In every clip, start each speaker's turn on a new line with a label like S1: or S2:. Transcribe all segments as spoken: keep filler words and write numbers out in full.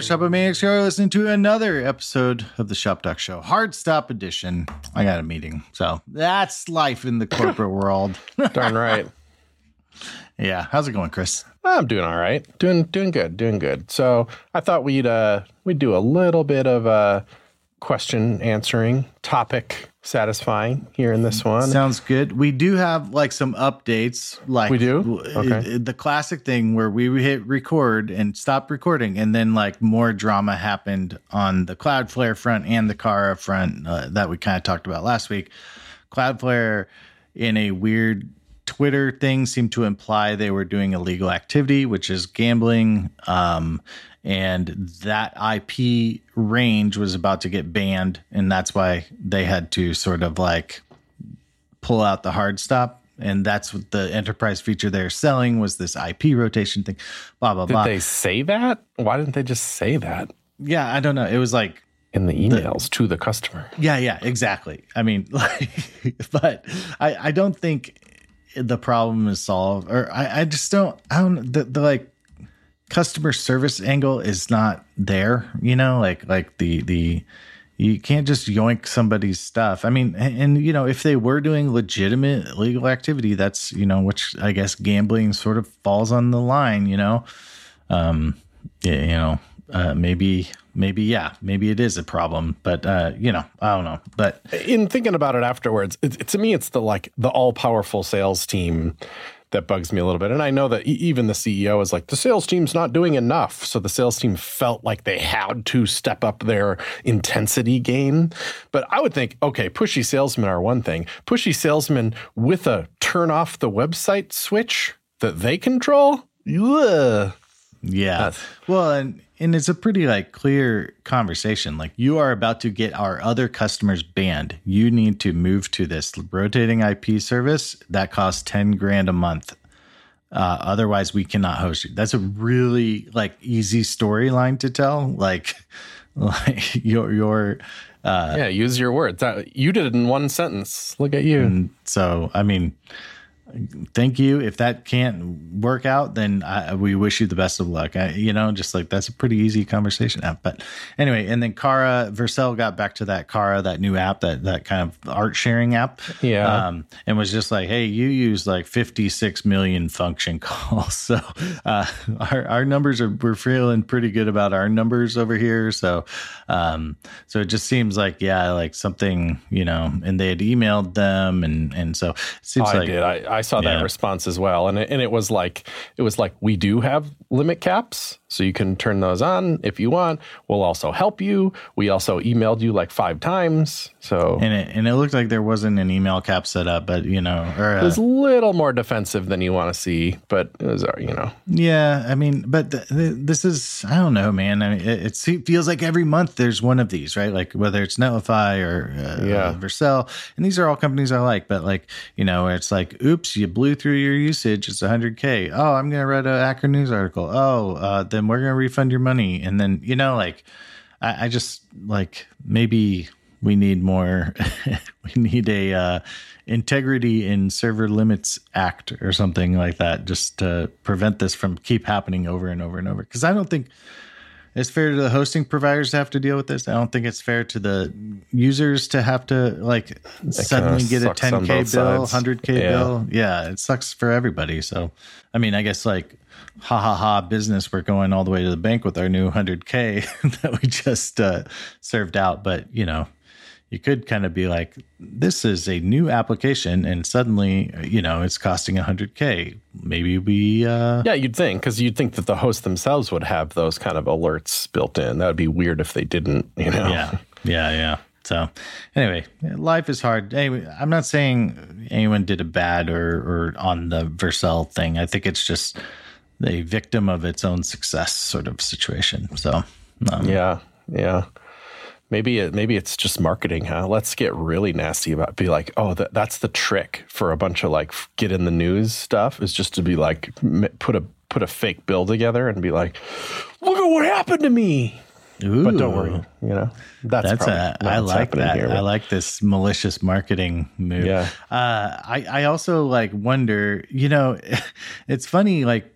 S1: Shopomaniacs here. Listening to another episode of the Shop Doc Show, Hard Stop Edition. I got a meeting, so that's life in the corporate world.
S2: Darn right.
S1: Yeah, how's it going, Chris?
S2: I'm doing all right. Doing doing good. Doing good. So I thought we'd uh we'd do a little bit of uh question answering, topic satisfying here in this one.
S1: Sounds good. We do have like some updates. Like
S2: we do. Okay.
S1: The classic thing where we hit record and stop recording, and then like more drama happened on the Cloudflare front and the Kara front uh, that we kind of talked about last week. Cloudflare, in a weird Twitter thing, seemed to imply they were doing illegal activity, which is gambling. Um, and that I P range was about to get banned. And that's why they had to sort of like pull out the hard stop. And that's what the enterprise feature they're selling was this I P rotation thing, blah, blah,
S2: Did
S1: blah.
S2: Did they say that? Why didn't they just say that?
S1: Yeah, I don't know. It was like
S2: in the emails the, to the customer.
S1: Yeah, yeah, exactly. I mean, like, but I, I don't think the problem is solved, or I, I just don't, I don't, the, the like customer service angle is not there, you know, like, like the, the, you can't just yoink somebody's stuff. I mean, and, and, you know, if they were doing legitimate legal activity, that's, you know, which I guess gambling sort of falls on the line, you know, um, yeah, you know, uh, maybe, maybe, yeah, maybe it is a problem, but, uh, you know, I don't know. But
S2: in thinking about it afterwards, it, it, to me, it's the like the all powerful sales team that bugs me a little bit. And I know that e- even the C E O is like, the sales team's not doing enough. So the sales team felt like they had to step up their intensity game. But I would think, okay, pushy salesmen are one thing. Pushy salesmen with a turn off the website switch that they control? Ugh.
S1: Yeah.
S2: That's,
S1: well, and, and it's a pretty like clear conversation. Like, you are about to get our other customers banned. You need to move to this rotating I P service that costs ten grand a month. Uh, otherwise we cannot host you. That's a really like easy storyline to tell. Like, like your, your, uh,
S2: yeah, use your words. You did it in one sentence. Look at you.
S1: And so, I mean, thank you. If that can't work out, then I, we wish you the best of luck. I, you know, just like that's a pretty easy conversation app. But anyway, and then Kara, Vercel got back to that Kara, that new app, that that kind of art sharing app.
S2: Yeah.
S1: Um, and was just like, hey, you use like fifty-six million function calls. So uh, our, our numbers are, we're feeling pretty good about our numbers over here. So, um, so it just seems like, yeah, like something, you know, and they had emailed them. And, and so it seems
S2: I
S1: like
S2: did. I, I I saw that yeah. response as well. And it, and it was like, it was like, we do have limit caps, so you can turn those on if you want. We'll also help you. We also emailed you like five times. So,
S1: and it, and it looked like there wasn't an email cap set up, but you know, or, uh,
S2: it was a little more defensive than you want to see, but it was, you know,
S1: yeah, I mean, but the, the, this is, I don't know, man. I mean, it, it feels like every month there's one of these, right? Like whether it's Netlify or uh,
S2: yeah.
S1: Vercel, and these are all companies I like, but like, you know, it's like, oops, you blew through your usage. It's one hundred K. Oh, I'm going to write an Hacker News article. Oh, uh, then we're going to refund your money. And then, you know, like, I, I just like, maybe we need more, we need a uh, integrity in server limits act or something like that, just to prevent this from keep happening over and over and over. Because I don't think it's fair to the hosting providers to have to deal with this. I don't think it's fair to the users to have to like
S2: it
S1: suddenly get a ten K bill,
S2: sides.
S1: one hundred K
S2: yeah.
S1: bill. Yeah, it sucks for everybody. So, I mean, I guess like, ha ha ha, business, we're going all the way to the bank with our new one hundred K that we just uh, served out. But, you know, you could kind of be like, this is a new application and suddenly, you know, it's costing one hundred K. Maybe we... Uh,
S2: yeah, you'd think, because you'd think that the hosts themselves would have those kind of alerts built in. That would be weird if they didn't, you know?
S1: Yeah, yeah, yeah. So anyway, life is hard. Anyway, I'm not saying anyone did a bad or, or on the Vercel thing. I think it's just the victim of its own success sort of situation. So um,
S2: yeah, yeah. Maybe it, maybe it's just marketing, huh? Let's get really nasty about it. Be like, oh, that, that's the trick for a bunch of like get in the news stuff is just to be like put a put a fake bill together and be like, look at what happened to me.
S1: Ooh.
S2: But don't worry, you know, that's,
S1: that's a, I like that.
S2: Here,
S1: I like this malicious marketing move.
S2: Yeah.
S1: Uh, I, I also like wonder, you know, it's funny, like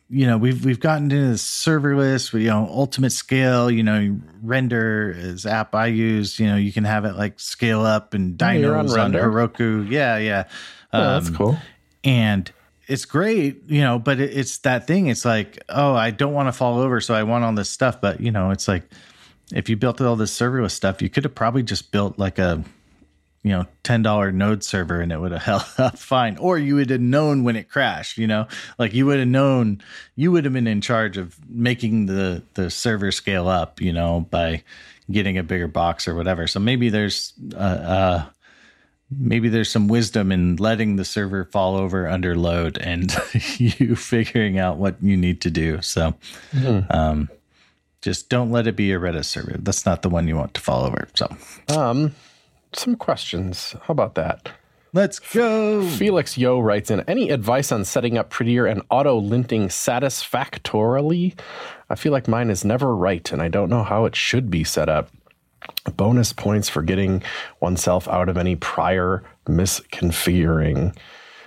S1: you know, we've we've gotten into this serverless, you know, ultimate scale, you know, Render is app I use, you know, you can have it like scale up and
S2: Oh, you're on
S1: dynos on
S2: Render?
S1: Heroku. Yeah, yeah.
S2: Oh, that's
S1: Um,
S2: cool.
S1: And it's great, you know, but it, it's that thing. It's like, oh, I don't want to fall over, so I want all this stuff. But, you know, it's like, if you built all this serverless stuff, you could have probably just built like a, you know, ten dollar node server and it would have held up fine. Or you would have known when it crashed, you know, like you would have known, you would have been in charge of making the, the server scale up, you know, by getting a bigger box or whatever. So maybe there's, uh, uh, maybe there's some wisdom in letting the server fall over under load and you figuring out what you need to do. So, mm-hmm. um, just don't let it be a Redis server. That's not the one you want to fall over. So,
S2: um, some questions. How about that?
S1: Let's go.
S2: Felix Yo writes in, any advice on setting up Prettier and auto-linting satisfactorily? I feel like mine is never right, and I don't know how it should be set up. Bonus points for getting oneself out of any prior misconfiguring.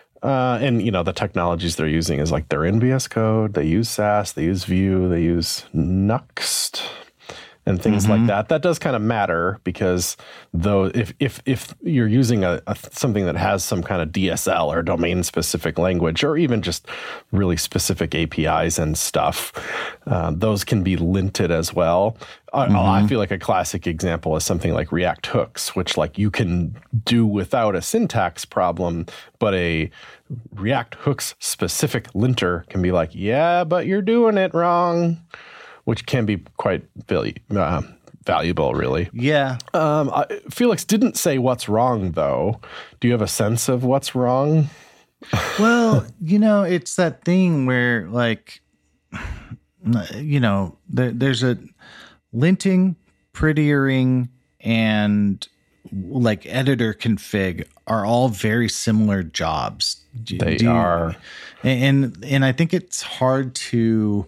S2: Uh, and, you know, the technologies they're using is like they're in V S Code, they use Sass, they use Vue, they use Nuxt, and things mm-hmm. like that. That does kind of matter because though if if if you're using a, a something that has some kind of D S L or domain specific language or even just really specific A P Is and stuff, uh, those can be linted as well. Mm-hmm. I, I feel like a classic example is something like React hooks, which like you can do without a syntax problem, but a React hooks specific linter can be like, yeah, but you're doing it wrong. Which can be quite uh, valuable, really.
S1: Yeah.
S2: Um, I, Felix didn't say what's wrong, though. Do you have a sense of what's wrong?
S1: Well, you know, it's that thing where, like, you know, there, there's a linting, prettiering, and like editor config are all very similar jobs. Do,
S2: they
S1: do you,
S2: are,
S1: and and I think it's hard to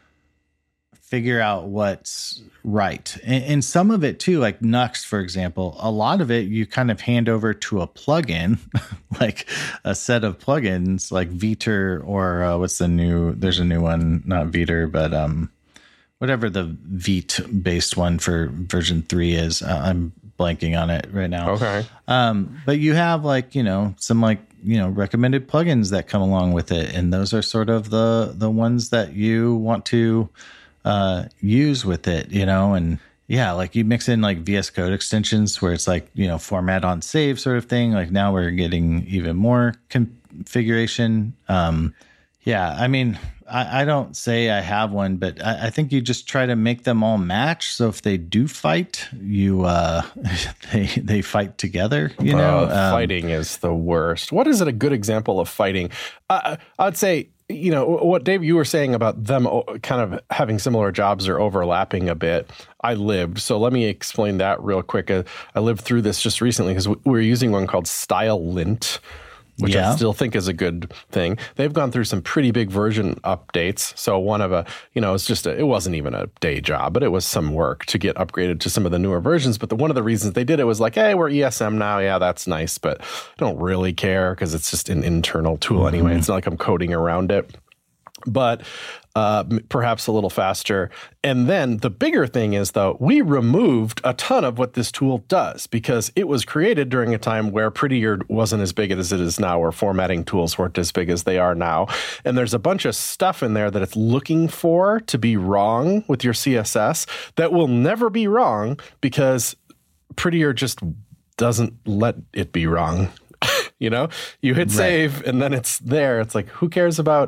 S1: figure out what's right. And, and some of it too, like Nuxt, for example, a lot of it you kind of hand over to a plugin, like a set of plugins like Viter or uh, what's the new, there's a new one, not Viter, but um, whatever the Vite based one for version three is. Uh, I'm blanking on it right now.
S2: Okay.
S1: Um, but you have like, you know, some like, you know, recommended plugins that come along with it. And those are sort of the, the ones that you want to uh, use with it, you know, and yeah, like you mix in like V S Code extensions where it's like, you know, format on save sort of thing. Like now we're getting even more configuration. Um, yeah, I mean, I, I don't say I have one, but I, I think you just try to make them all match. So if they do fight, you uh, they they fight together. You know,
S2: uh,
S1: um,
S2: fighting is the worst. What is it a good example of fighting? Uh, I'd say, you know, what Dave, you were saying about them kind of having similar jobs or overlapping a bit. I lived. So let me explain that real quick. Uh, I lived through this just recently because we were using one called StyleLint, which yeah. I still think is a good thing. They've gone through some pretty big version updates. So one of a, you know, it's just, a, it wasn't even a day job, but it was some work to get upgraded to some of the newer versions. But the, one of the reasons they did it was like, hey, we're E S M now. Yeah, that's nice. But I don't really care because it's just an internal tool mm-hmm. anyway. It's not like I'm coding around it. But uh, perhaps a little faster. And then the bigger thing is, though, we removed a ton of what this tool does because it was created during a time where Prettier wasn't as big as it is now, or formatting tools weren't as big as they are now. And there's a bunch of stuff in there that it's looking for to be wrong with your C S S that will never be wrong because Prettier just doesn't let it be wrong. You know, you hit right. save and then it's there. It's like, who cares about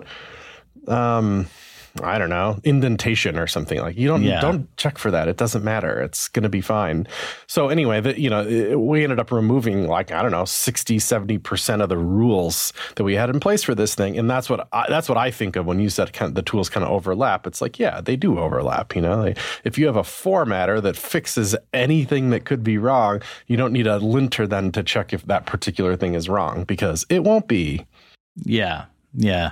S2: Um, I don't know, indentation or something? Like you don't yeah. don't check for that. It doesn't matter. It's going to be fine. So anyway, the, you know, it, we ended up removing like, I don't know, sixty, seventy percent of the rules that we had in place for this thing. And that's what I, that's what I think of when you said kind of the tools kind of overlap. It's like, yeah, they do overlap. You know, like, if you have a formatter that fixes anything that could be wrong, you don't need a linter then to check if that particular thing is wrong because it won't be.
S1: Yeah. Yeah.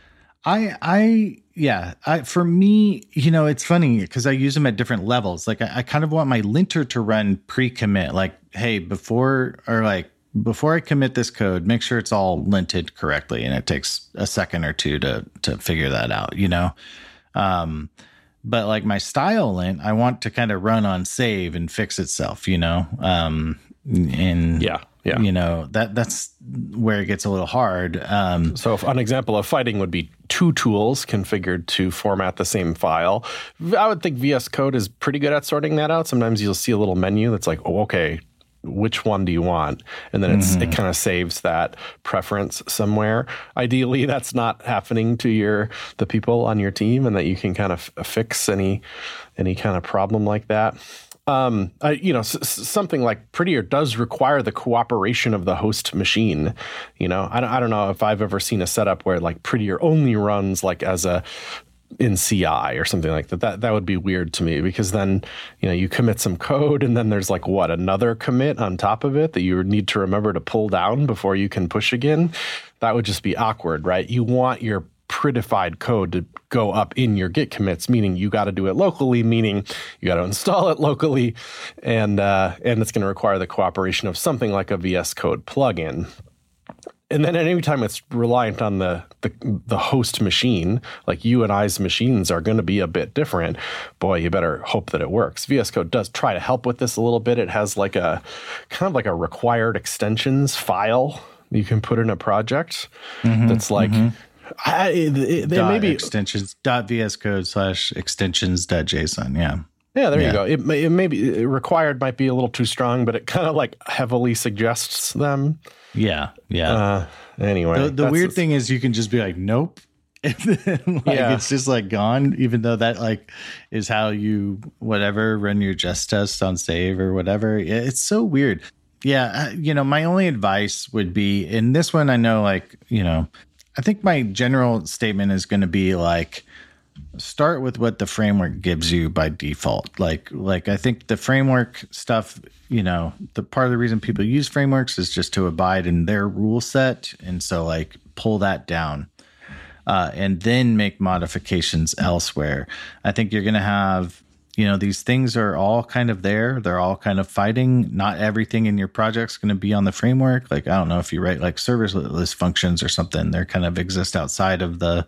S1: I, I, yeah, I, for me, you know, it's funny because I use them at different levels. Like I, I kind of want my linter to run pre-commit, like, hey, before, or like, before I commit this code, make sure it's all linted correctly. And it takes a second or two to, to figure that out, you know? Um, but like my style lint, I want to kind of run on save and fix itself, you know? Um, and
S2: yeah, yeah.
S1: you know, that that's where it gets a little hard. Um,
S2: so if an example of fighting would be two tools configured to format the same file. I would think V S Code is pretty good at sorting that out. Sometimes you'll see a little menu that's like, oh, okay, which one do you want? And then it's mm-hmm. it kind of saves that preference somewhere. Ideally, that's not happening to your the people on your team, and that you can kind of f- fix any any kind of problem like that. Um, uh, you know, s- something like Prettier does require the cooperation of the host machine. You know, I don't, I don't know if I've ever seen a setup where like Prettier only runs like as a in C I or something like that. That that would be weird to me, because then, you know, you commit some code and then there's like what, another commit on top of it that you need to remember to pull down before you can push again. That would just be awkward, right? You want your prettified code to go up in your Git commits, meaning you got to do it locally, meaning you got to install it locally, and uh, and it's going to require the cooperation of something like a V S Code plugin. And then at any time it's reliant on the, the the host machine, like you and I's machines are going to be a bit different. Boy, you better hope that it works. V S Code does try to help with this a little bit. It has like a kind of like a required extensions file you can put in a project mm-hmm, that's like, mm-hmm. I, it, it,
S1: dot
S2: maybe
S1: extensions dot vscode slash extensions dot json. Yeah.
S2: Yeah, there
S1: yeah.
S2: you go. It may, it may be required might be a little too strong, but it kind of like heavily suggests them.
S1: Yeah, yeah.
S2: Uh, anyway,
S1: the, the weird a, thing is you can just be like, nope. And then, like, yeah. it's just like gone, even though that like is how you whatever run your just test on save or whatever. It's so weird. Yeah, you know, my only advice would be, in this one, I know, like, you know, I think my general statement is going to be like, start with what the framework gives you by default. Like, like I think the framework stuff, you know, the part of the reason people use frameworks is just to abide in their rule set. And so like pull that down uh, and then make modifications elsewhere. I think you're going to have, you know, these things are all kind of there. They're all kind of fighting. Not everything in your project's going to be on the framework. Like, I don't know if you write like serverless functions or something, they're kind of exist outside of the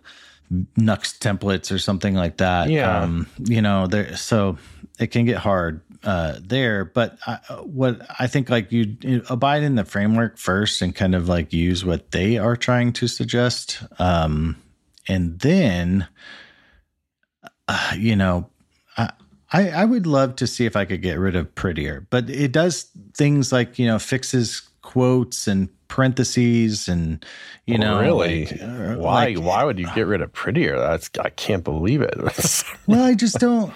S1: Nuxt templates or something like that.
S2: Yeah.
S1: Um, you know, there, so it can get hard uh, there. But I, what I think, like, you, you abide in the framework first and kind of like use what they are trying to suggest. Um, and then, uh, you know, I, I, I would love to see if I could get rid of Prettier, but it does things like, you know, fixes quotes and parentheses and, you know,
S2: really
S1: like,
S2: uh, why like, why would you get rid of Prettier? That's, I can't believe it.
S1: Well, I just don't.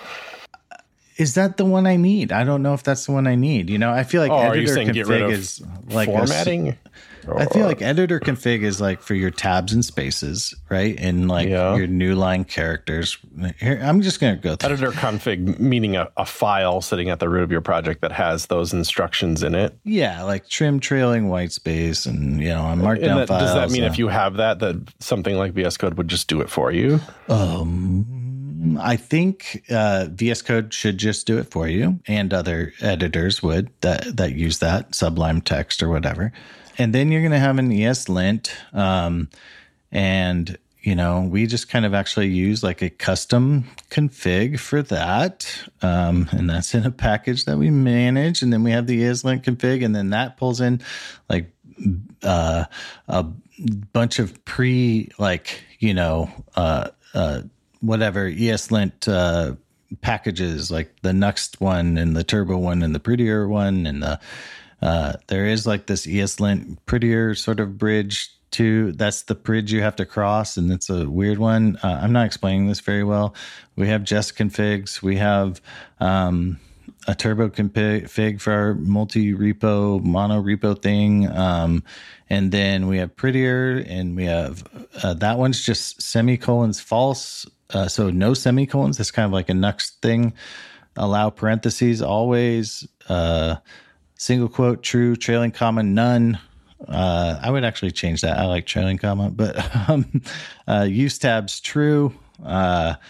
S1: Is that the one I need? I don't know if that's the one I need. You know, I feel like
S2: oh,
S1: editor
S2: are you saying
S1: config
S2: get rid of
S1: is like
S2: formatting.
S1: A, I feel like editor config is like for your tabs and spaces, right? And like
S2: yeah.
S1: your new line characters. Here, I'm just going to go through.
S2: Editor config, meaning a, a file sitting at the root of your project that has those instructions in it.
S1: Yeah, like trim trailing white space and, you know, on markdown
S2: that,
S1: files.
S2: Does that mean
S1: uh,
S2: if you have that, that something like V S Code would just do it for you?
S1: Um. I think uh, V S Code should just do it for you, and other editors would that that use that Sublime Text or whatever. And then you're going to have an ESLint, um, and you know we just kind of actually use like a custom config for that, um, and that's in a package that we manage. And then we have the ESLint config, and then that pulls in like uh, a bunch of pre like you know. Uh, uh, whatever ESLint uh, packages, like the Nuxt one and the Turbo one and the Prettier one. And the uh, there is like this ESLint Prettier sort of bridge too. That's the bridge you have to cross, and it's a weird one. Uh, I'm not explaining this very well. We have Jest configs. We have um, a Turbo config for our multi-repo, mono repo thing. Um, and then we have Prettier, and we have uh, that one's just semicolons false. Uh, so no semicolons. That's kind of like a Nuxt thing. Allow parentheses always. Uh, single quote true. Trailing comma none. Uh, I would actually change that. I like trailing comma, but um, uh, use tabs true. Uh,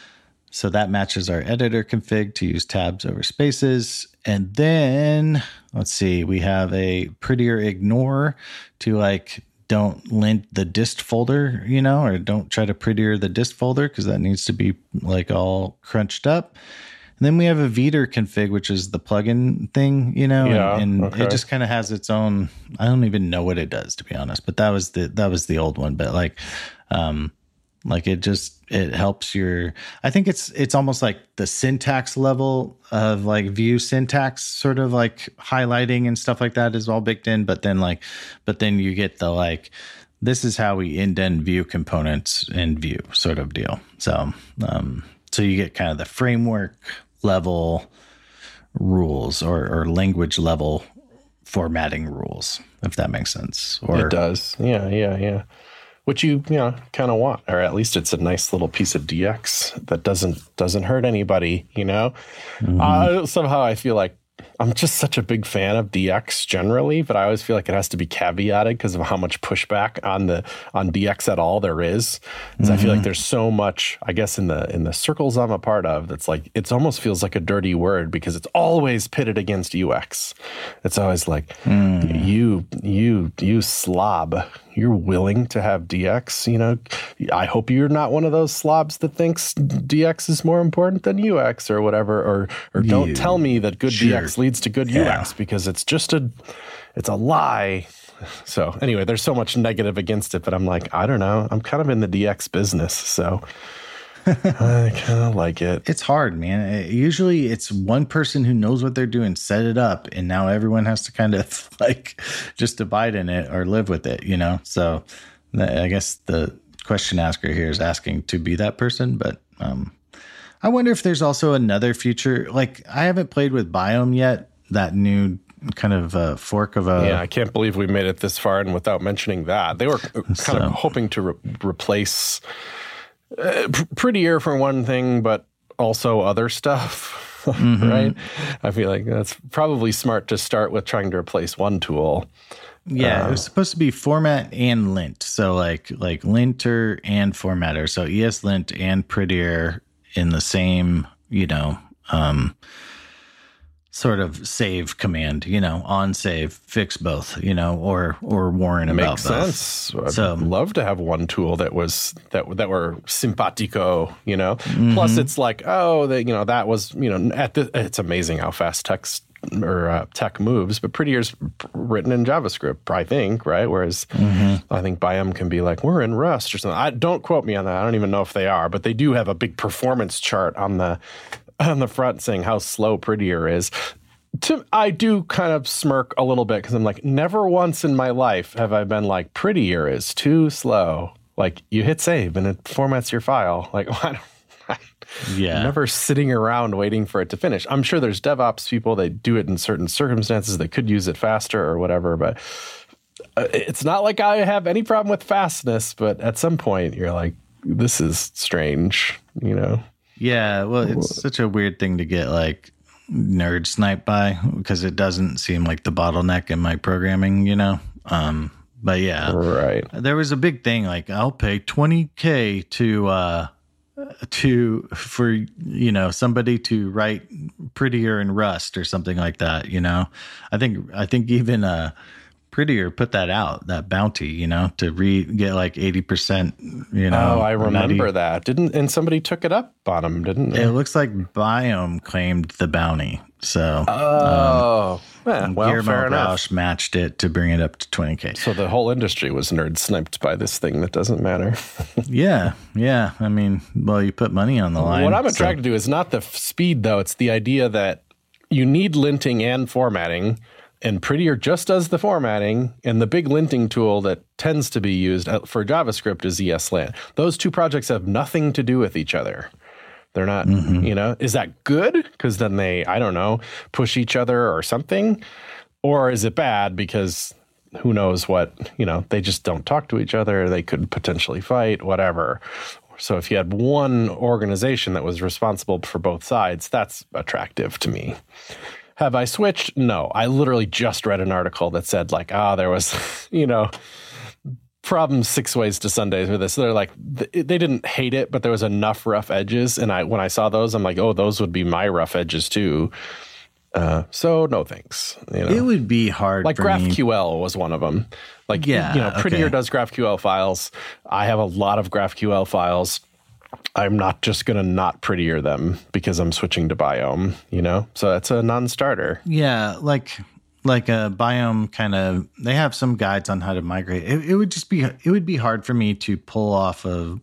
S1: So that matches our editor config to use tabs over spaces. And then let's see, we have a prettier ignore to like, don't lint the dist folder, you know, or don't try to prettier the dist folder because that needs to be like all crunched up. And then we have a Veeder config, which is the plugin thing, you know,
S2: yeah,
S1: and, and
S2: okay.
S1: it just kind of has its own, I don't even know what it does, to be honest, but that was the, that was the old one. But like, um, like it just, it helps your, I think it's, it's almost like the syntax level of like Vue syntax, sort of like highlighting and stuff like that is all baked in. But then like, but then you get the like, this is how we indent Vue components in Vue sort of deal. So, um, so you get kind of the framework level rules or, or language level formatting rules, if that makes sense. Or
S2: it does. Yeah, yeah, yeah. Which you, you know, kind of want, or at least it's a nice little piece of D X that doesn't doesn't hurt anybody, you know? Mm-hmm. Uh, somehow I feel like I'm just such a big fan of D X generally, but I always feel like it has to be caveated because of how much pushback on the on D X at all there is. Mm-hmm. I feel like there's so much, I guess, in the in the circles I'm a part of, that's like it almost feels like a dirty word because it's always pitted against U X. It's always like mm. you you you slob. You're willing to have D X, you know. I hope you're not one of those slobs that thinks D X is more important than U X or whatever, or or don't you, tell me that good sure. D X leads to good yeah. U X because it's just a, it's a lie. So anyway, there's so much negative against it, but I'm like, I don't know. I'm kind of in the D X business, so I kind of like it.
S1: It's hard, man. Usually it's one person who knows what they're doing, set it up, and now everyone has to kind of like just abide in it or live with it, you know? So I guess the question asker here is asking to be that person, but um, I wonder if there's also another feature. Like I haven't played with Biome yet, that new kind of uh, fork of a...
S2: Yeah, I can't believe we made it this far and without mentioning that. They were kind so. of hoping to re- replace... Uh, p- prettier for one thing, but also other stuff, mm-hmm. right? I feel like that's probably smart to start with trying to replace one tool.
S1: Yeah,
S2: uh,
S1: it was supposed to be format and lint. So like like linter and formatter. So ESLint and prettier in the same, you know, um, sort of save command, you know, on save, fix both, you know, or or warn about
S2: makes
S1: both.
S2: sense. I'd so, love to have one tool that was that that were simpatico, you know. Mm-hmm. Plus, it's like, oh, they, you know, that was, you know, at the, it's amazing how fast text or uh, tech moves, but Prettier's written in JavaScript, I think, right? Whereas mm-hmm. I think Biome can be like, we're in Rust or something. I don't quote me on that. I don't even know if they are, but they do have a big performance chart on the. on the front saying how slow Prettier is. To, I do kind of smirk a little bit because I'm like, never once in my life have I been like, Prettier is too slow. Like you hit save and it formats your file. Like, I don't, yeah, I'm never sitting around waiting for it to finish. I'm sure there's DevOps people that do it in certain circumstances that could use it faster or whatever, but it's not like I have any problem with fastness, but at some point you're like, this is strange, you know?
S1: Yeah, well, it's such a weird thing to get like nerd sniped by because it doesn't seem like the bottleneck in my programming, you know? Um, but yeah,
S2: right.
S1: There was a big thing like I'll pay twenty K to, uh, to, for, you know, somebody to write Prettier in Rust or something like that, you know? I think, I think even, uh, Prettier put that out, that bounty, you know, to re get like eighty percent, you know.
S2: Oh, I remember that. Didn't, and somebody took it up on him, didn't they?
S1: It looks like Biome claimed the bounty. So,
S2: oh, um, yeah, well,
S1: Guillermo
S2: fair enough.
S1: Rausch matched it to bring it up to twenty K.
S2: So the whole industry was nerd sniped by this thing that doesn't matter.
S1: yeah. Yeah. I mean, well, you put money on the line.
S2: What I'm attracted so. to is not the f- speed, though. It's the idea that you need linting and formatting. And Prettier just does the formatting, and the big linting tool that tends to be used for JavaScript is ESLint. Those two projects have nothing to do with each other. They're not, mm-hmm. you know, is that good? Because then they, I don't know, push each other or something? Or is it bad because who knows what, you know, they just don't talk to each other. They could potentially fight, whatever. So if you had one organization that was responsible for both sides, that's attractive to me. Have I switched? No. I literally just read an article that said like, ah, oh, there was, you know, problem six ways to Sundays with this. They're like, they didn't hate it, but there was enough rough edges. And I, when I saw those, I'm like, oh, those would be my rough edges too. Uh, so no thanks. You know?
S1: It would be hard.
S2: Like
S1: for
S2: GraphQL
S1: me.
S2: was one of them. Like,
S1: yeah,
S2: you know, Prettier
S1: okay.
S2: does GraphQL files. I have a lot of GraphQL files. I'm not just going to not Prettier them because I'm switching to Biome, you know? So that's a non-starter.
S1: Yeah, like like a Biome kind of, they have some guides on how to migrate. It, it would just be, it would be hard for me to pull off of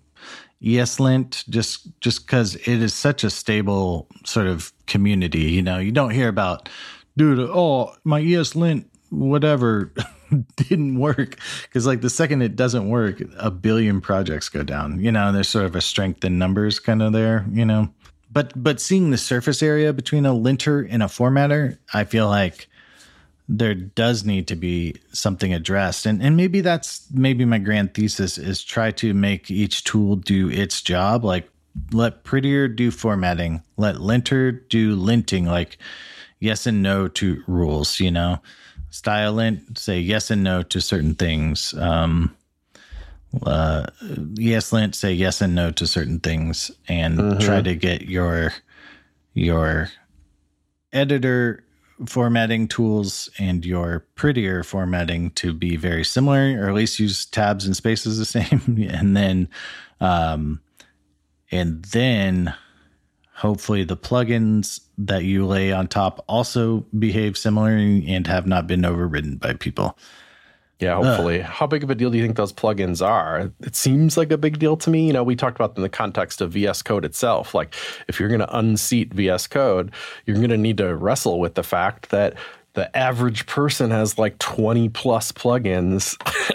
S1: ESLint just just because it is such a stable sort of community. You know, you don't hear about, dude, oh, my ESLint, whatever, didn't work. Because like the second it doesn't work, a billion projects go down. You know, there's sort of a strength in numbers kind of there, you know. But but seeing the surface area between a linter and a formatter, I feel like there does need to be something addressed. And and maybe that's maybe my grand thesis is try to make each tool do its job. Like let Prettier do formatting, let linter do linting, like yes and no to rules, you know, StyleLint, say yes and no to certain things. Um, uh, ESLint, say yes and no to certain things, and mm-hmm. try to get your, your editor formatting tools and your Prettier formatting to be very similar, or at least use tabs and spaces the same. And then, um, and then hopefully the plugins that you lay on top also behave similarly and have not been overridden by people.
S2: Yeah, hopefully. Uh, How big of a deal do you think those plugins are? It seems like a big deal to me. You know, we talked about in the context of V S Code itself. Like, if you're going to unseat V S Code, you're going to need to wrestle with the fact that the average person has like twenty plus plugins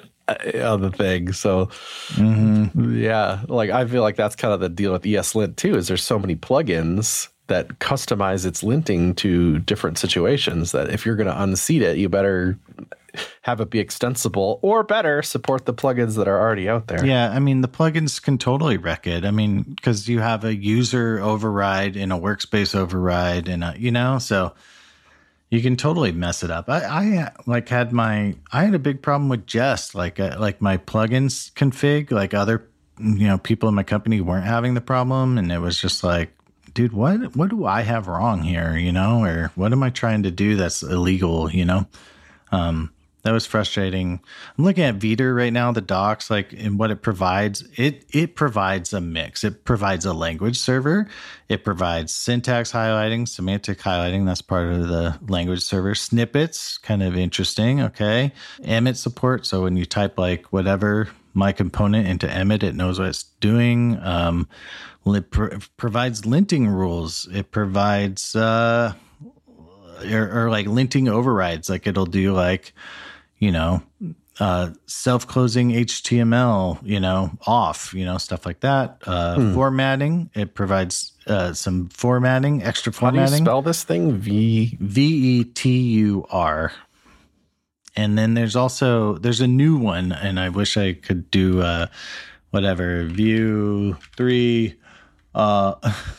S2: on the thing. So, mm-hmm. yeah, like I feel like that's kind of the deal with ESLint too, is there's so many plugins that customize its linting to different situations that if you're going to unseat it, you better have it be extensible, or better, support the plugins that are already out there.
S1: Yeah, I mean, the plugins can totally wreck it. I mean, because you have a user override and a workspace override, and a, you know, so you can totally mess it up. I, I like had my, I had a big problem with Jest, like uh, like my plugins config, like other, you know, people in my company weren't having the problem, and it was just like, dude, what what do I have wrong here, you know, or what am I trying to do that's illegal, you know? Um, that was frustrating. I'm looking at Viter right now, the docs, like, and what it provides. It it provides a mix. It provides a language server. It provides syntax highlighting, semantic highlighting. That's part of the language server. Snippets, kind of interesting. Okay. Emmet support. So when you type like whatever my component into Emmet, it knows what it's doing. Um, it pro- provides linting rules. It provides uh, or, or like linting overrides. Like it'll do like, you know, uh, self-closing H T M L, you know, off, you know, stuff like that. Uh, hmm. Formatting. It provides uh, some formatting, extra formatting.
S2: How do you spell this thing? V
S1: V E T U R. And then there's also, there's a new one, and I wish I could do uh, whatever, Vue three uh,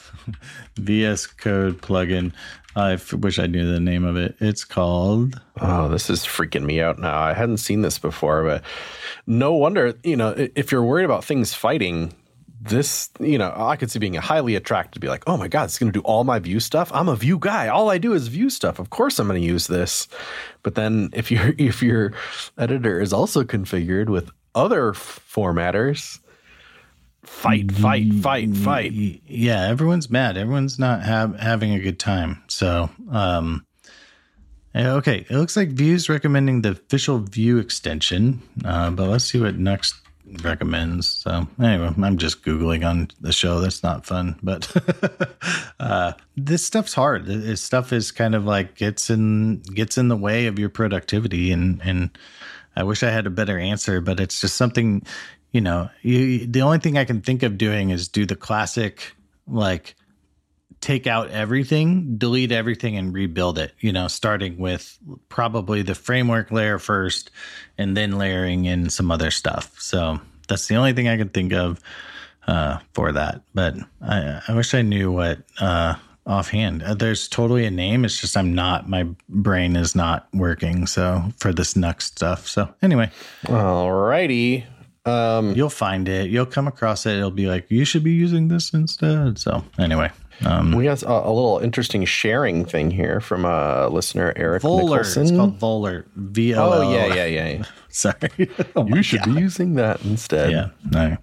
S1: V S Code plugin. I f- wish I knew the name of it. It's called...
S2: Oh, this is freaking me out now. I hadn't seen this before, but no wonder, you know, if you're worried about things fighting, this, you know, I could see being highly attracted to be like, oh my God, it's going to do all my Vue stuff. I'm a Vue guy. All I do is Vue stuff. Of course I'm going to use this. But then if your if your editor is also configured with other formatters, fight, fight, fight, fight.
S1: Yeah, everyone's mad. Everyone's not have, having a good time. So, um, okay, it looks like Vue's recommending the official Vue extension, uh, but let's see what Nuxt recommends. So anyway, I'm just Googling on the show. That's not fun, but uh, this stuff's hard. This stuff is kind of like gets in gets in the way of your productivity, and and I wish I had a better answer, but it's just something. You know, you, the only thing I can think of doing is do the classic, like, take out everything, delete everything, and rebuild it, you know, starting with probably the framework layer first and then layering in some other stuff. So that's the only thing I can think of uh, for that. But I, I wish I knew what uh, offhand. Uh, there's totally a name. It's just I'm not, my brain is not working. So for this Nuxt stuff. So anyway.
S2: All righty. Um,
S1: You'll find it. You'll come across it. It'll be like, you should be using this instead. So anyway. Um,
S2: we got a, a little interesting sharing thing here from a listener, Eric
S1: Voller.
S2: Nicholson.
S1: It's called Voller. V O L.
S2: Oh, yeah, yeah, yeah.
S1: Sorry. Oh
S2: you should God. be using that instead.
S1: Yeah. No.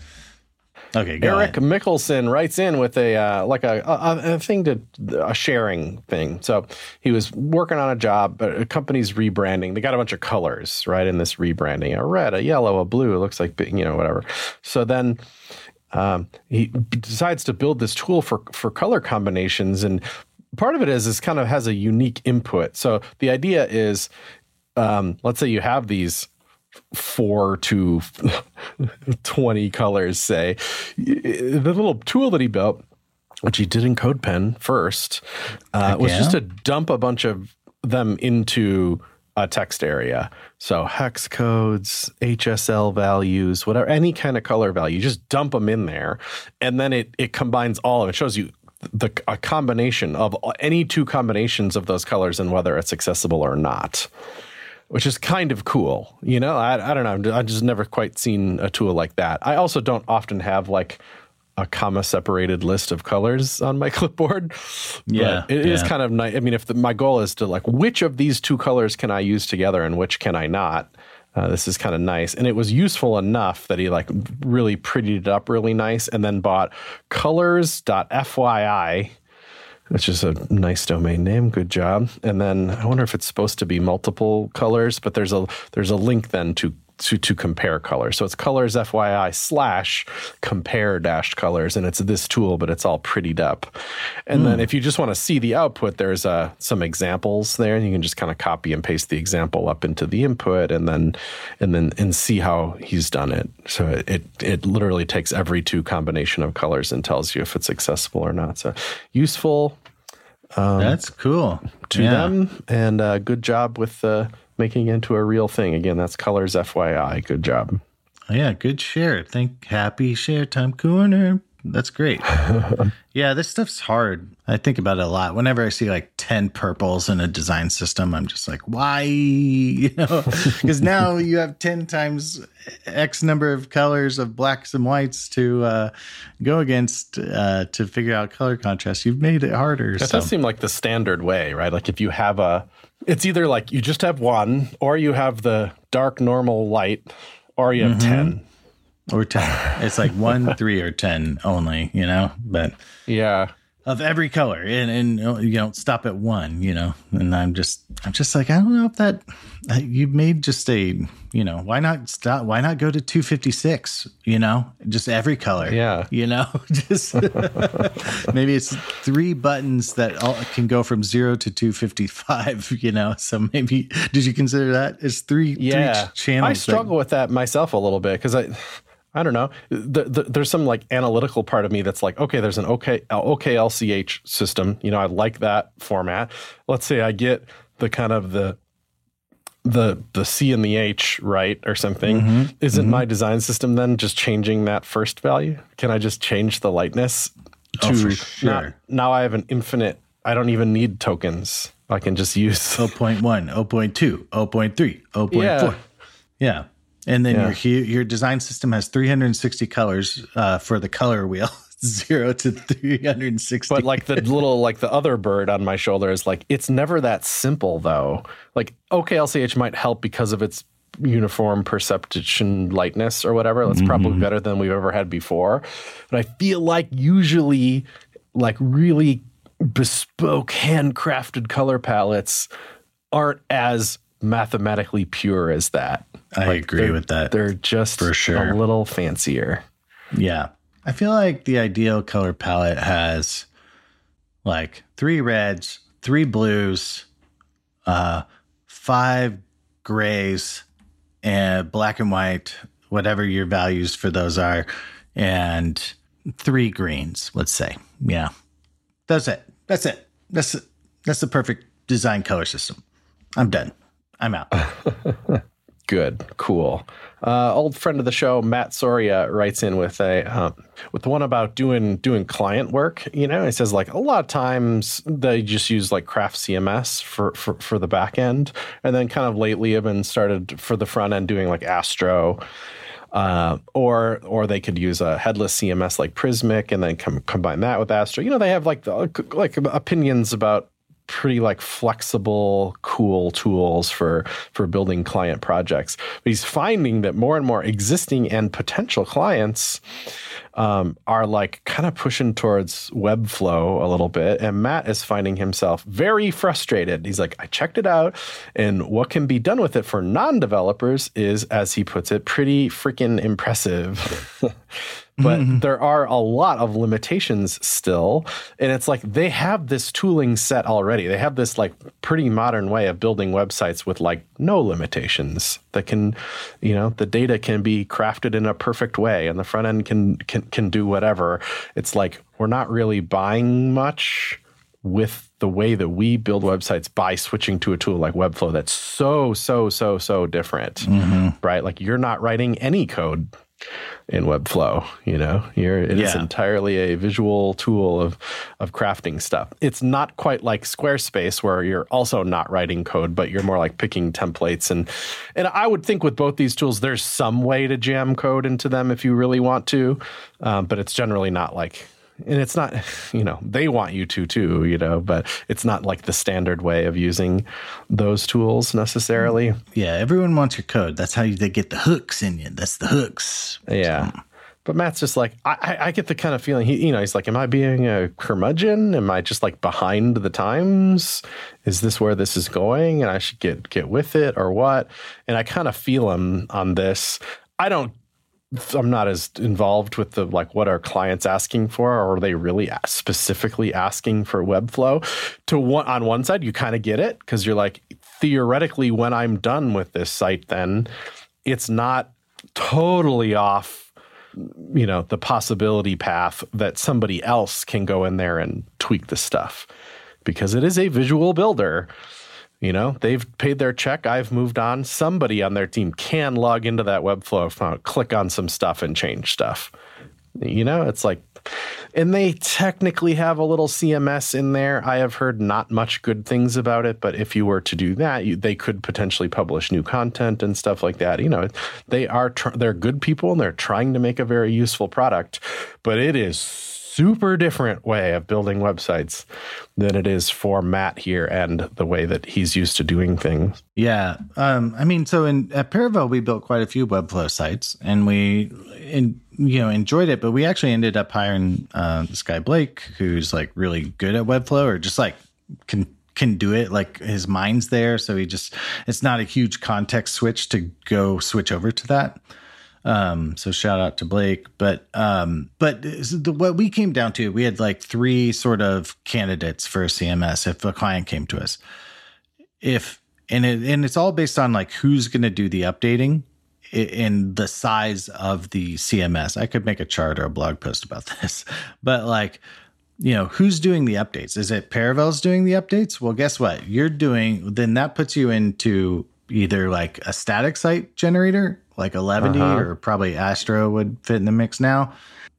S1: Okay, go
S2: Eric
S1: ahead.
S2: Mickelson writes in with a uh, like a, a, a thing to a sharing thing. So he was working on a job, but a company's rebranding. They got a bunch of colors, right, in this rebranding: a red, a yellow, a blue. It looks like, you know, whatever. So then um, he decides to build this tool for for color combinations, and part of it is is kind of has a unique input. So the idea is, um, let's say you have these four to twenty colors, say. The little tool that he built, which he did in CodePen first, uh, was
S1: yeah.
S2: just to dump a bunch of them into a text area. So hex codes, H S L values, whatever, any kind of color value, just dump them in there. And then it it combines all of it. It shows you the a combination of any two combinations of those colors and whether it's accessible or not. Which is kind of cool, you know. I I don't know. I've just never quite seen a tool like that. I also don't often have like a comma separated list of colors on my clipboard.
S1: Yeah,
S2: but it
S1: yeah.
S2: is kind of nice. I mean, if the, my goal is to like, which of these two colors can I use together and which can I not? Uh, this is kind of nice, and it was useful enough that he like really prettied it up really nice, and then bought colors dot F Y I. Which is a nice domain name. Good job. And then I wonder if it's supposed to be multiple colors, but there's a there's a link then to to to compare colors. So it's colors F Y I slash compare dash colors, and it's this tool, but it's all prettied up. And mm. then if you just want to see the output, there's uh, some examples there, and you can just kind of copy and paste the example up into the input, and then and then and see how he's done it. So it it, it literally takes every two combination of colors and tells you if it's accessible or not. So useful. Um,
S1: That's cool
S2: to
S1: yeah.
S2: them, and uh, good job with uh, making it into a real thing. Again, that's colors F Y I. Good job.
S1: Oh, yeah, good share. Think happy share time corner. That's great. Yeah, this stuff's hard. I think about it a lot. Whenever I see like ten purples in a design system, I'm just like, why? You know, because now you have ten times X number of colors of blacks and whites to uh, go against uh, to figure out color contrast. You've made it harder.
S2: That
S1: so.
S2: does seem like the standard way, right? Like if you have a, it's either like you just have one, or you have the dark, normal, light, or you have mm-hmm. ten.
S1: Or ten. It's like one, three, or ten only, you know? But
S2: yeah.
S1: Of every color. And, and you don't stop at one, you know? And I'm just, I'm just like, I don't know if that, you made just a, you know, why not stop? Why not go to two fifty-six, you know? Just every color.
S2: Yeah.
S1: You know? Just maybe it's three buttons that all can go from zero to two fifty-five, you know? So maybe, did you consider that? It's three,
S2: yeah.
S1: three channels.
S2: I struggle that, with that myself a little bit because I, I don't know. The, the, there's some like analytical part of me that's like, okay, there's an OK, OK L C H system. You know, I like that format. Let's say I get the kind of the the the C and the H right or something. Mm-hmm. Isn't mm-hmm. my design system then just changing that first value? Can I just change the lightness to
S1: oh, for sure.
S2: now, now I have an infinite. I don't even need tokens. I can just use
S1: zero point one, zero point two, zero point three, zero point four.
S2: Yeah.
S1: Yeah. And then
S2: yeah.
S1: your your design system has three hundred sixty colors uh, for the color wheel, zero to three hundred sixty.
S2: But like the little, like the other bird on my shoulder is like, it's never that simple though. Like O K L C H might help because of its uniform perception lightness or whatever. That's mm-hmm. probably better than we've ever had before. But I feel like usually like really bespoke handcrafted color palettes aren't as mathematically pure as that.
S1: I
S2: like
S1: agree with that.
S2: They're just
S1: for sure.
S2: a little fancier.
S1: Yeah. I feel like the ideal color palette has like three reds, three blues, uh, five grays, and black and white, whatever your values for those are, and three greens, let's say. Yeah. That's it. That's it. That's it. That's the perfect design color system. I'm done. I'm out.
S2: Good. Cool. Uh, old friend of the show, Matt Soria, writes in with a uh, with the one about doing doing client work. You know, he says like a lot of times they just use like Craft C M S for, for, for the back end. And then kind of lately have been started for the front end doing like Astro. Uh, or or they could use a headless C M S like Prismic and then com- combine that with Astra. You know, they have like the, like opinions about pretty like flexible, cool tools for for building client projects. But he's finding that more and more existing and potential clients um, are like kind of pushing towards Webflow a little bit. And Matt is finding himself very frustrated. He's like, I checked it out, and what can be done with it for non-developers is, as he puts it, pretty freaking impressive. But mm-hmm. there are a lot of limitations still. And it's like they have this tooling set already. They have this like pretty modern way of building websites with like no limitations that can, you know, the data can be crafted in a perfect way and the front end can can can do whatever. It's like we're not really buying much with the way that we build websites by switching to a tool like Webflow that's so, so, so, so different, mm-hmm. right? Like you're not writing any code in Webflow, you know, you're, it yeah. is entirely a visual tool of of crafting stuff. It's not quite like Squarespace where you're also not writing code, but you're more like picking templates. And and I would think with both these tools, there's some way to jam code into them if you really want to, um, but it's generally not like, and it's not, you know, they want you to too, you know, but it's not like the standard way of using those tools necessarily.
S1: Yeah, everyone wants your code. That's how you, they get the hooks in you. That's the hooks.
S2: Yeah. So. But Matt's just like, I, I, I get the kind of feeling, he, you know, he's like, am I being a curmudgeon? Am I just like behind the times? Is this where this is going? And I should get get with it or what? And I kind of feel him on this. I don't I'm not as involved with the like what are clients asking for, or are they really specifically asking for Webflow? To one on one side, you kind of get it because you're like, theoretically, when I'm done with this site, then it's not totally off, you know, the possibility path that somebody else can go in there and tweak the stuff because it is a visual builder. You know, they've paid their check. I've moved on. Somebody on their team can log into that Webflow account, click on some stuff and change stuff. You know, it's like, and they technically have a little C M S in there. I have heard not much good things about it, but if you were to do that, you, they could potentially publish new content and stuff like that. You know, they are, tr- they're good people and they're trying to make a very useful product, but it is super different way of building websites than it is for Matt here and the way that he's used to doing things.
S1: Yeah. Um, I mean, so in at Paravel, we built quite a few Webflow sites and we, in, you know, enjoyed it, but we actually ended up hiring uh, this guy, Blake, who's like really good at Webflow or just like can can do it. Like his mind's there. So he just, it's not a huge context switch to go switch over to that. Um, so shout out to Blake, but, um, but the, what we came down to, we had like three sort of candidates for a C M S. If a client came to us, if, and it, and it's all based on like, who's going to do the updating in the size of the C M S. I could make a chart or a blog post about this, but like, you know, who's doing the updates? Is it Paravel's doing the updates? Well, guess what? You're doing, then that puts you into either like a static site generator, like Eleventy uh-huh. or probably Astra would fit in the mix now.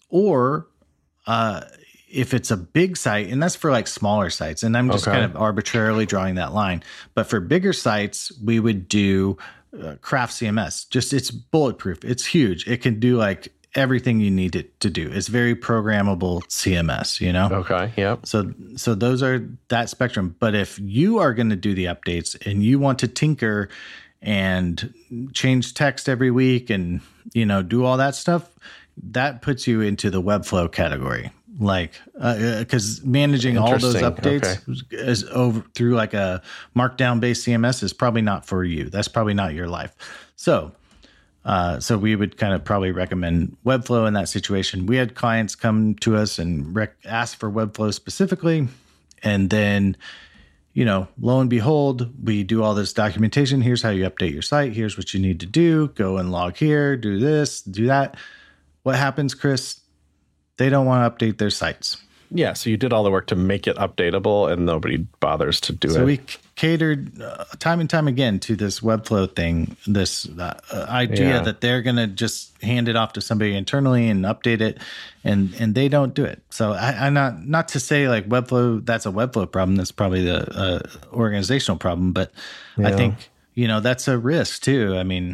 S1: Or uh, if it's a big site, and that's for like smaller sites, and I'm just okay. kind of arbitrarily drawing that line. But for bigger sites, we would do uh, Craft C M S. Just it's bulletproof. It's huge. It can do like everything you need it to do. It's very programmable C M S, you know?
S2: Okay, yeah.
S1: So so those are that spectrum. But if you are going to do the updates and you want to tinker and change text every week and, you know, do all that stuff, that puts you into the Webflow category. Like, because uh, managing all those updates okay. is over through like a markdown based C M S is probably not for you. That's probably not your life. So, uh, so we would kind of probably recommend Webflow in that situation. We had clients come to us and rec- ask for Webflow specifically, and then, you know, lo and behold, we do all this documentation. Here's how you update your site. Here's what you need to do. Go and log here, do this, do that. What happens, Chris? They don't want to update their sites.
S2: Yeah, so you did all the work to make it updatable and nobody bothers to do
S1: so
S2: it.
S1: So we catered uh, time and time again to this Webflow thing, this uh, idea yeah. that they're going to just hand it off to somebody internally and update it, and and they don't do it. So I, I'm not, not to say like Webflow, that's a Webflow problem. That's probably the uh, organizational problem, but yeah. I think, you know, that's a risk too. I mean,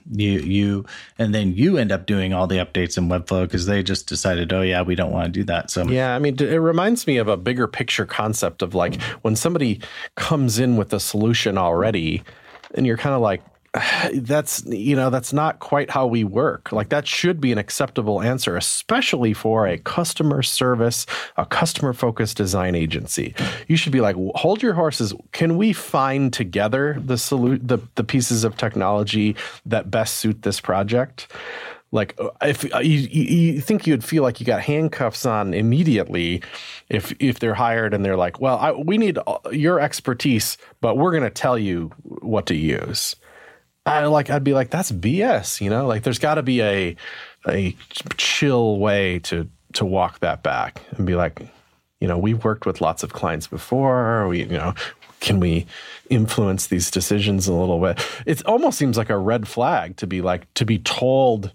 S1: You you and then you end up doing all the updates in Webflow because they just decided, oh yeah, we don't want to do that. So
S2: yeah, I mean, it reminds me of a bigger picture concept of like when somebody comes in with a solution already, and you're kind of like, that's, you know, that's not quite how we work. Like that should be an acceptable answer, especially for a customer service, a customer focused design agency. You should be like, hold your horses. Can we find together the solu- the, the pieces of technology that best suit this project? Like if you, you think you'd feel like you got handcuffs on immediately if if they're hired and they're like, well, I, we need your expertise, but we're going to tell you what to use. I like I'd be like, that's B S, you know, like there's got to be a a chill way to to walk that back and be like, you know, we've worked with lots of clients before. We, you know, can we influence these decisions a little bit? It almost seems like a red flag to be like to be told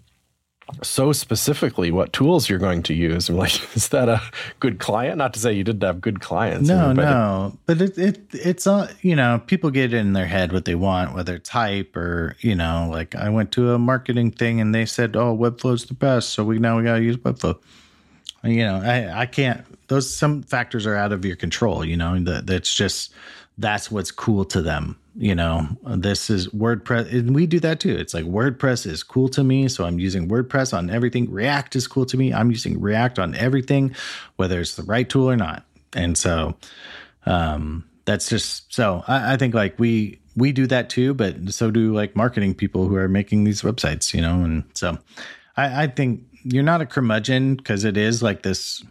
S2: so specifically what tools you're going to use. I'm like, is that a good client? Not to say you didn't have good clients.
S1: No,
S2: I mean, but
S1: no, but it, it it's uh, you know, people get in their head what they want, whether it's hype or, you know, like I went to a marketing thing and they said, oh, Webflow's the best, so we now we got to use Webflow. You know, I, I can't, those, some factors are out of your control, you know, that that's just, that's what's cool to them. You know, this is WordPress, and we do that too. It's like WordPress is cool to me, so I'm using WordPress on everything. React is cool to me. I'm using React on everything, whether it's the right tool or not. And so um, that's just, so I, I think like we we do that too, but so do like marketing people who are making these websites, you know. And so I, I think you're not a curmudgeon because it is like this.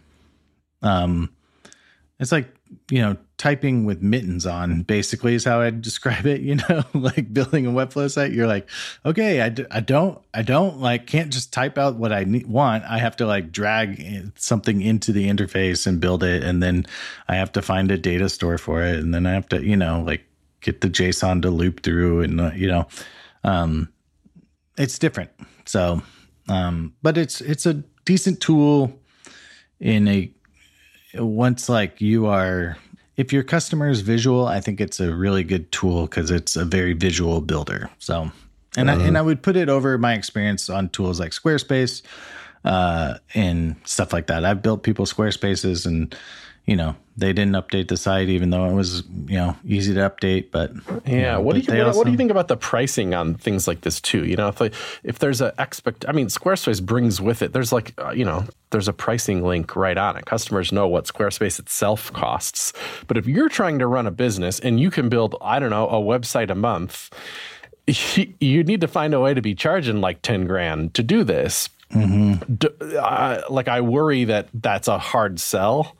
S1: Um, it's like, you know, typing with mittens on, basically, is how I describe it. You know, like building a Webflow site. You're like, okay, I, d- I don't, I don't like, can't just type out what I need, want. I have to like drag something into the interface and build it. And then I have to find a data store for it. And then I have to, you know, like get the JSON to loop through and, uh, you know, um, it's different. So, um, but it's, it's a decent tool in a, once like you are, if your customer is visual, I think it's a really good tool because it's a very visual builder. So, and uh-huh. I, and I would put it over my experience on tools like Squarespace uh, and stuff like that. I've built people's Squarespaces and, you know, they didn't update the site even though it was, you know, easy to update. But
S2: yeah,
S1: you know,
S2: what
S1: but
S2: do you what,
S1: also,
S2: what do you think about the pricing on things like this too? You know, if like, if there's a expect, I mean, Squarespace brings with it. There's like, uh, you know, there's a pricing link right on it. Customers know what Squarespace itself costs. But if you're trying to run a business and you can build, I don't know, a website a month, you need to find a way to be charging like ten grand to do this. Mm-hmm. Do, uh, like I worry that that's a hard sell.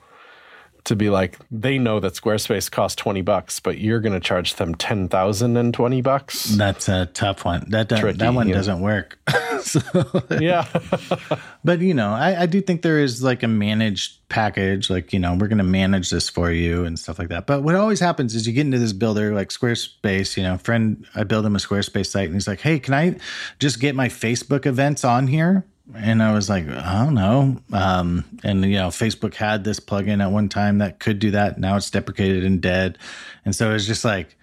S2: To be like, they know that Squarespace costs twenty bucks, but you're going to charge them ten thousand and twenty bucks.
S1: That's a tough one. That does,
S2: Tricky,
S1: that one
S2: yeah.
S1: doesn't work. So,
S2: yeah.
S1: But, you know, I, I do think there is like a managed package, like, you know, we're going to manage this for you and stuff like that. But what always happens is you get into this builder like Squarespace, you know, friend, I build him a Squarespace site and he's like, hey, can I just get my Facebook events on here? And I was like, I don't know. Um, and, you know, Facebook had this plugin at one time that could do that. Now it's deprecated and dead. And so it's just like,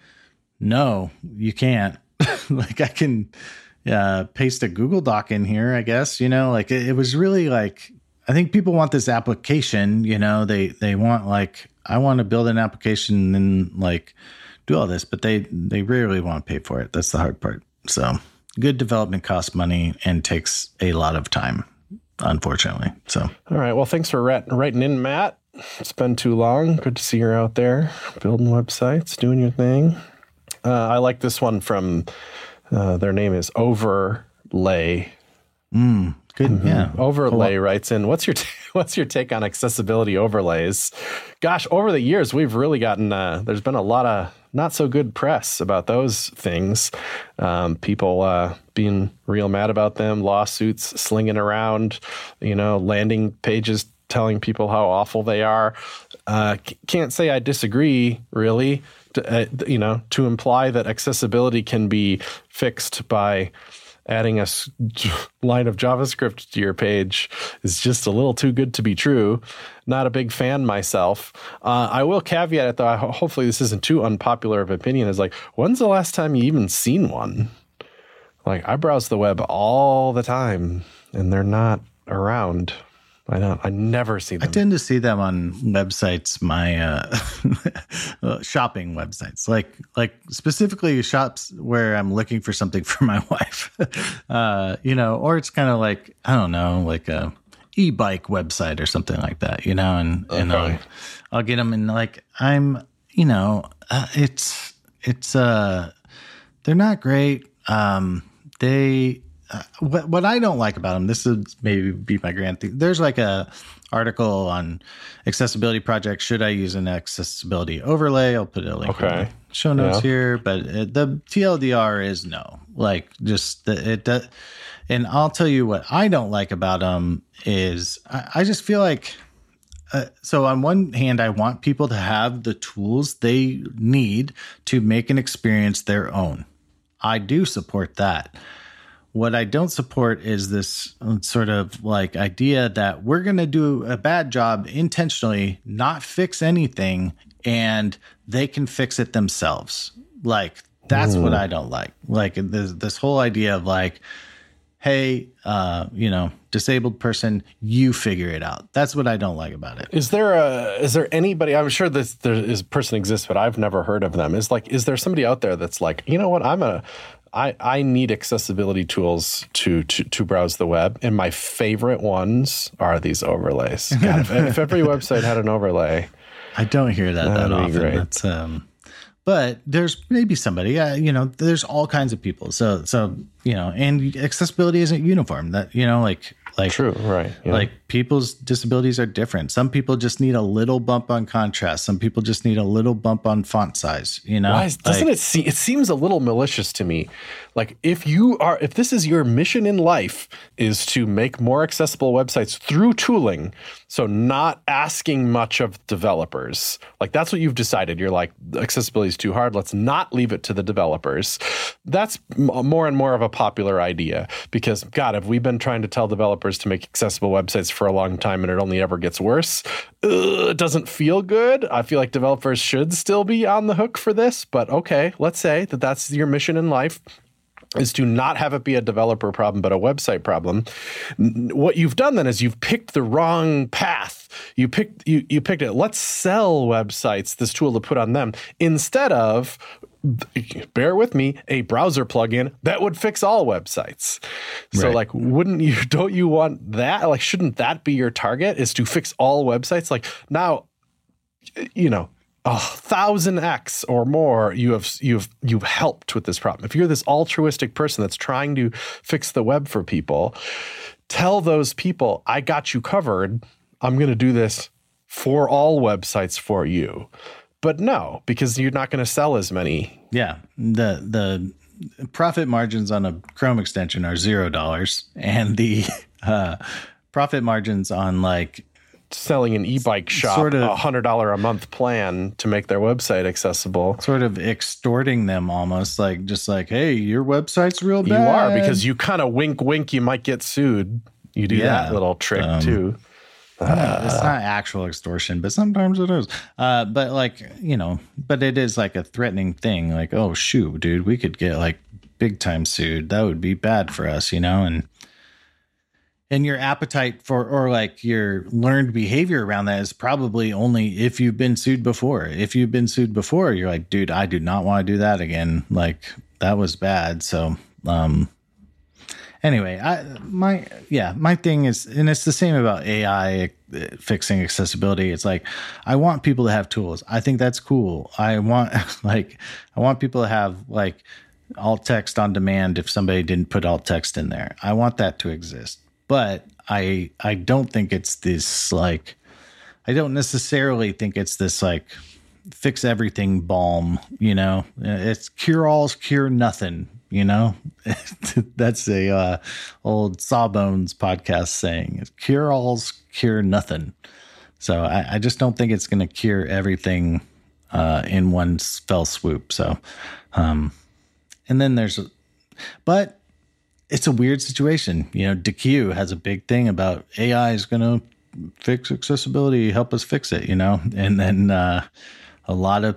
S1: no, you can't. Like I can uh, paste a Google Doc in here, I guess, you know, like it, it was really like, I think people want this application, you know, they, they want like, I want to build an application and like do all this, but they, they rarely want to pay for it. That's the hard part. So good development costs money and takes a lot of time, unfortunately. So,
S2: all right. Well, thanks for rat- writing in, Matt. It's been too long. Good to see you're out there building websites, doing your thing. Uh, I like this one from, uh, their name is Overlay.
S1: Mm, good. Mm-hmm. Yeah.
S2: Overlay writes in, what's your, t- what's your take on accessibility overlays? Gosh, over the years, we've really gotten, uh, there's been a lot of not so good press about those things. Um, people uh, being real mad about them, lawsuits slinging around, you know, landing pages telling people how awful they are. Uh, can't say I disagree, really. To, uh, you know, to imply that accessibility can be fixed by adding a line of JavaScript to your page is just a little too good to be true. Not a big fan myself. Uh, I will caveat it, though. Hopefully this isn't too unpopular of opinion. Is like, when's the last time you even seen one? Like I browse the web all the time and they're not around. I don't, I never see them.
S1: I tend to see them on websites, my uh, shopping websites, like like specifically shops where I'm looking for something for my wife, uh, you know, or it's kind of like, I don't know, like a e-bike website or something like that, you know, and, okay. and I'll, I'll get them and like, I'm, you know, uh, it's, it's, uh, they're not great. Um, they, Uh, what what I don't like about them, this would maybe be my grand thing. There's like a article on accessibility projects. Should I use an accessibility overlay? I'll put a link
S2: okay.
S1: in the show notes
S2: yeah.
S1: here. But it, the T L D R is no. Like just the, it does. And I'll tell you what I don't like about them is I, I just feel like. Uh, so on one hand, I want people to have the tools they need to make an experience their own. I do support that. What I don't support is this sort of like idea that we're going to do a bad job intentionally, not fix anything, and they can fix it themselves. Like, that's mm. what I don't like. Like this, this whole idea of like, hey, uh, you know, disabled person, you figure it out. That's what I don't like about it.
S2: Is there a, is there anybody, I'm sure this there is a person exists, but I've never heard of them. Is like, is there somebody out there that's like, you know what, I'm a, I, I need accessibility tools to, to to browse the web, and my favorite ones are these overlays. God, if, if every website had an overlay,
S1: I don't hear that that often.
S2: Great.
S1: That's um, but there's maybe somebody. Uh, you know, there's all kinds of people. So so you know, and accessibility isn't uniform. That you know, like like
S2: true, right? Yeah.
S1: Like people's disabilities are different. Some people just need a little bump on contrast. Some people just need a little bump on font size. You know,
S2: Why is, doesn't
S1: like,
S2: it seem? It seems a little malicious to me. Like if you are, if this is your mission in life, is to make more accessible websites through tooling, so not asking much of developers. Like that's what you've decided. You're like, accessibility is too hard. Let's not leave it to the developers. That's m- more and more of a popular idea because God, have we been trying to tell developers to make accessible websites for a long time and it only ever gets worse? Ugh, it doesn't feel good. I feel like developers should still be on the hook for this, but okay, let's say that that's your mission in life, is to not have it be a developer problem, but a website problem. What you've done then is you've picked the wrong path. You picked you you picked it. Let's sell websites this tool to put on them instead of, bear with me, a browser plugin that would fix all websites. So right. like, wouldn't you, don't you want that? Like, shouldn't that be your target, is to fix all websites? Like now, you know, a thousand X or more you have you've you've helped with this problem. If you're this altruistic person that's trying to fix the web for people, tell those people, I got you covered. I'm going to do this for all websites for you. But no, because you're not going to sell as many.
S1: Yeah. The the profit margins on a Chrome extension are zero dollars, and the uh, profit margins on like
S2: selling an e-bike shop sort of, a one hundred dollars a month plan to make their website accessible.
S1: Sort of extorting them almost, like just like, hey, your website's real bad.
S2: You are, because you kind of wink, wink, you might get sued. You do yeah. that little trick um, too.
S1: Uh, it's not actual extortion, but sometimes it is. Uh, but like, you know, but it is like a threatening thing. Like, oh, shoot, dude, we could get like big time sued. That would be bad for us, you know? And And your appetite for, or like your learned behavior around that is probably only if you've been sued before. If you've been sued before, you're like, dude, I do not want to do that again. Like that was bad. So, um, anyway, I, my, yeah, my thing is, and it's the same about A I fixing accessibility. It's like, I want people to have tools. I think that's cool. I want like, I want people to have like alt text on demand if somebody didn't put alt text in there. I want that to exist. But I I don't think it's this like, I don't necessarily think it's this like fix everything balm, you know, it's cure alls, cure nothing, you know, that's a uh, old Sawbones podcast saying, it's cure alls, cure nothing. So I, I just don't think it's going to cure everything uh, in one fell swoop. So, um, and then there's, but it's a weird situation. You know, D Q has a big thing about A I is going to fix accessibility, help us fix it, you know? And then uh, a lot of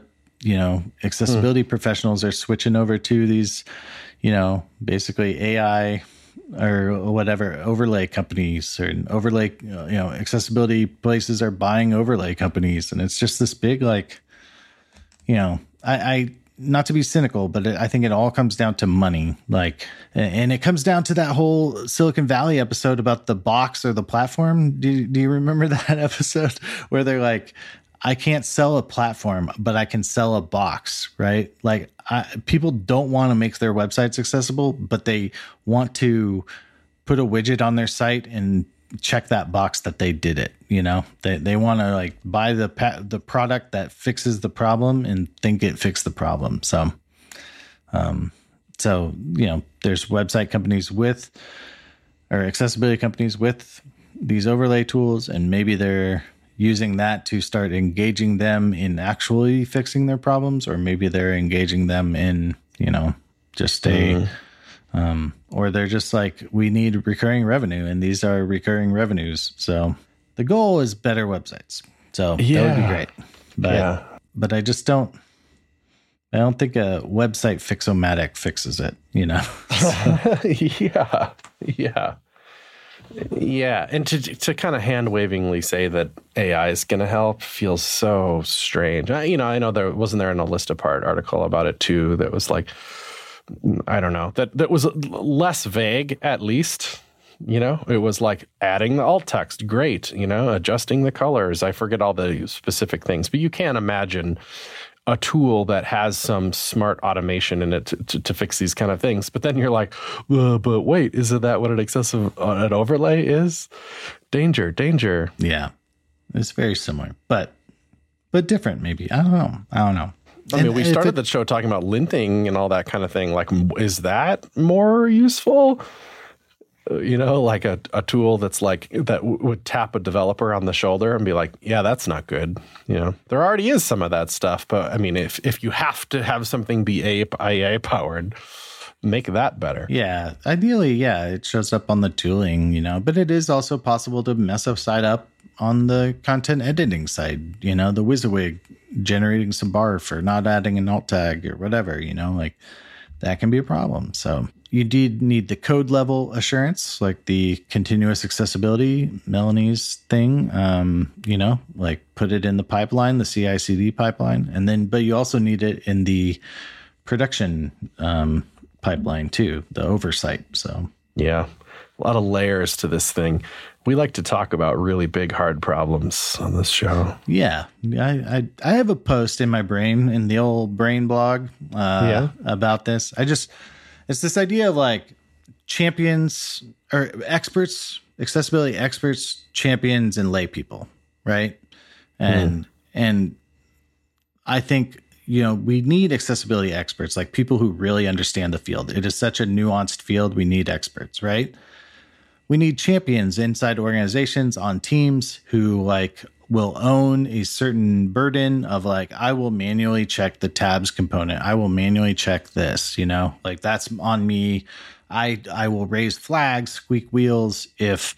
S1: you know, accessibility mm. professionals are switching over to these, you know, basically A I or whatever overlay companies or overlay, you know, accessibility places are buying overlay companies. And it's just this big, like, you know, I, I not to be cynical, but I think it all comes down to money. Like, and it comes down to that whole Silicon Valley episode about the box or the platform. Do, do you remember that episode where they're like, I can't sell a platform, but I can sell a box, right? Like I, people don't want to make their websites accessible, but they want to put a widget on their site and check that box that they did it. You know, they they want to like buy the pa- the product that fixes the problem and think it fixed the problem. So, um, so you know, there's website companies with or accessibility companies with these overlay tools, and maybe they're using that to start engaging them in actually fixing their problems, or maybe they're engaging them in, you know, just a, mm. um, or they're just like, we need recurring revenue and these are recurring revenues. So the goal is better websites. So yeah. That would be great. But, yeah. but I just don't, I don't think a website Fixomatic fixes it, you know?
S2: yeah. Yeah. Yeah, and to to kind of hand-wavingly say that A I is going to help feels so strange. I, you know, I know there wasn't there in a List Apart article about it too that was like, I don't know, that that was less vague at least. You know, it was like adding the alt text, great. You know, adjusting the colors. I forget all the specific things, but you can't imagine a tool that has some smart automation in it to, to, to fix these kind of things. But then you're like, uh, but wait, isn't that what an excessive uh, an overlay is? Danger, danger.
S1: Yeah, it's very similar, but but different maybe. I don't know. I don't know.
S2: I and, mean, we started it, the show talking about linting and all that kind of thing. Like, is that more useful? You know, like a, a tool that's like that w- would tap a developer on the shoulder and be like, yeah, that's not good. You know, there already is some of that stuff. But I mean, if if you have to have something be A I powered, make that better.
S1: Yeah. Ideally, yeah, it shows up on the tooling, you know, but it is also possible to mess a site up on the content editing side, you know, the WYSIWYG generating some bar for not adding an alt tag or whatever, you know, like that can be a problem. So you did need the code level assurance, like the continuous accessibility, Melanie's thing, um, you know, like put it in the pipeline, the C I C D pipeline. And then, but you also need it in the production um, pipeline too, the oversight. So,
S2: yeah, a lot of layers to this thing. We like to talk about really big, hard problems on this show.
S1: Yeah. I, I, I have a post in my brain, in the old brain blog uh, yeah. about this. I just, it's this idea of like champions or experts, accessibility experts, champions, and lay people, right? And, mm. and I think, you know, we need accessibility experts, like people who really understand the field. It is such a nuanced field. We need experts, right? We need champions inside organizations on teams who like will own a certain burden of like, I will manually check the tabs component. I will manually check this, you know, like that's on me. I, I will raise flags, squeak wheels if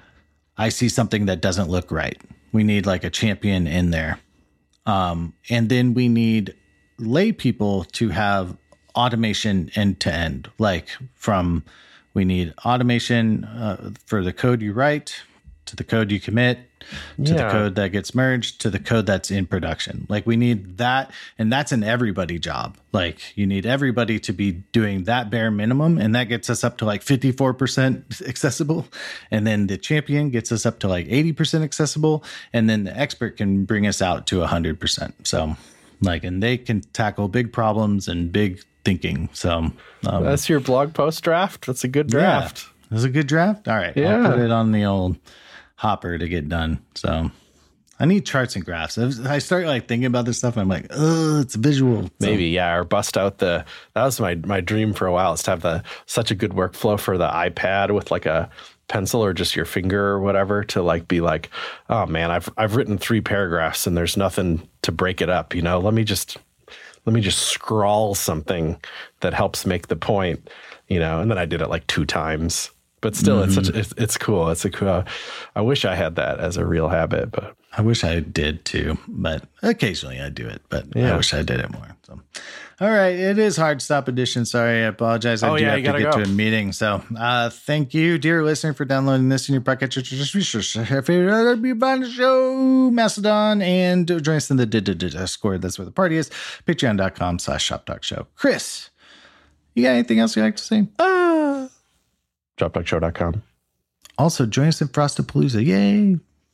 S1: I see something that doesn't look right. We need like a champion in there. Um, and then we need lay people to have automation end to end, like from we need automation uh, for the code you write, to the code you commit, to yeah. the code that gets merged, to the code that's in production. Like we need that. And that's an everybody job. Like you need everybody to be doing that bare minimum. And that gets us up to like fifty-four percent accessible. And then the champion gets us up to like eighty percent accessible. And then the expert can bring us out to one hundred percent. So like, and they can tackle big problems and big thinking. So um,
S2: that's your blog post draft. That's a good draft.
S1: Yeah, that's a good draft. All right. Yeah. I'll put it on the old hopper to get done. So I need charts and graphs. I start like thinking about this stuff and I'm like, oh, it's visual. So.
S2: Maybe, yeah. Or bust out the, that was my, my dream for a while, is to have the, such a good workflow for the iPad with like a pencil or just your finger or whatever to like be like, oh man, I've, I've written three paragraphs and there's nothing to break it up. You know, let me just, let me just scrawl something that helps make the point, you know, and then I did it like two times. but still,
S1: Mm-hmm.
S2: it's such it's, it's cool. It's a cool. I wish I had that as a real habit, but
S1: I wish I did too. But occasionally I do it. But
S2: Yeah.
S1: I wish I did it more. So, all right, it is Hard Stop Edition. Sorry, I apologize. I
S2: Oh,
S1: do
S2: yeah,
S1: have
S2: you
S1: to
S2: gotta
S1: get
S2: go.
S1: to a meeting. So, uh, thank you, dear listener, for downloading this in your pocket. Just be sure if you're be on the show, Mastodon, and join us in the Discord. That's where the party is. Patreon dot com slash Shop Talk Show. Chris, you got anything else you'd like to say?
S2: uh, drop dog show dot com.
S1: Also, join us in Frostapalooza. Yay!